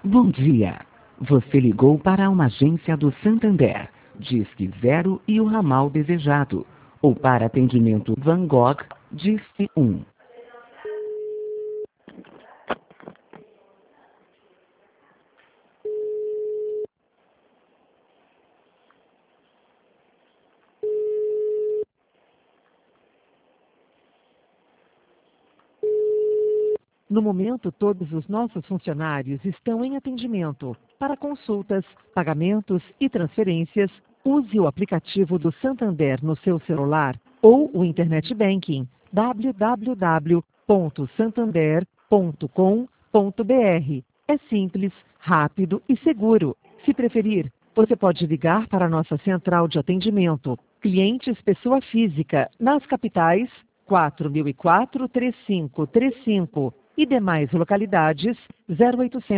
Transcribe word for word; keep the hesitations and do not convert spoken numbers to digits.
Bom dia. Você ligou para uma agência do Santander. Disque zero e o ramal desejado. Ou para atendimento Van Gogh, disque um. No momento, todos os nossos funcionários estão em atendimento. Para consultas, pagamentos e transferências, use o aplicativo do Santander no seu celular ou o Internet Banking w w w ponto santander ponto com ponto b r. É simples, rápido e seguro. Se preferir, você pode ligar para a nossa central de atendimento. Clientes pessoa física, nas capitais quatro mil e quatro, trinta e cinco trinta e cinco e demais localidades zero oitocentos